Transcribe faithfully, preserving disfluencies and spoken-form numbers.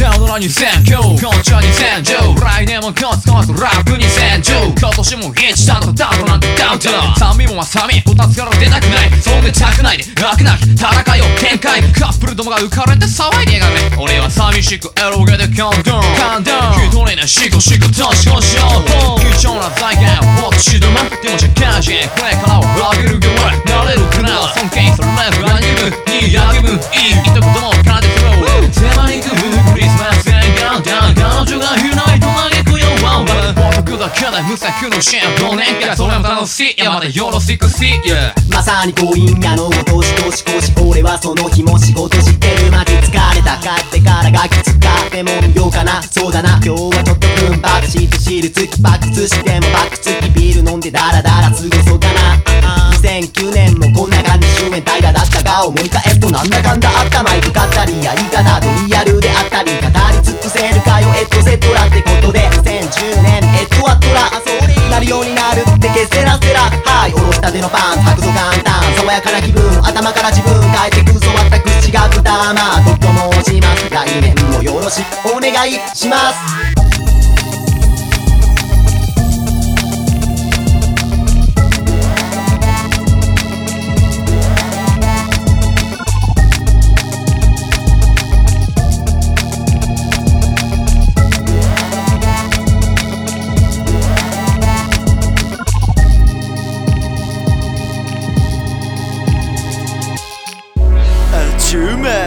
カウドラにせん今日こっちはにせんじゅう来年もコツコツラップにせんじゅう今年も一段とダウトなんてダウト酸味もわさびこたつから出たくないそんでたくないで楽なき戦いを展開カップルどもが浮かれて騒いでやがれ俺は寂しくエロゲでカウントダウン一人でシコシコとしこしよう貴重な財源を落としどまでも社会人これからは上げる側なれるから尊敬するレベルアニムいいや気分いい一言も奏でてろ狭い区分クリスマスがダウンダウン彼女がいないと嘆くよワンワン僕だけで無策の支援ごねんかそれも楽しい山でよろしくし、yeah、 まさに婚姻やの年年越し俺はその日も仕事してるマジ疲れた帰ってからガキ使っても見ようかなそうだな今日はちょっと奮発して汁つきバックツしてもバックつきビール飲んでダラダラ過ごそうかなにせんきゅうねんもこんな感じ周年平らだったが思い返すとなんだかんだあったマイク買ったりやり方とリアルであったり語り尽くせるかよエットセトラってことでにせんじゅうねんエットはトラなるようになるってけセラセラはいおろしたてのパンツ履くぞ簡単爽やかな気分頭から自分変えてくぞ私がくだまとと申します来年もよろしくお願いします Too much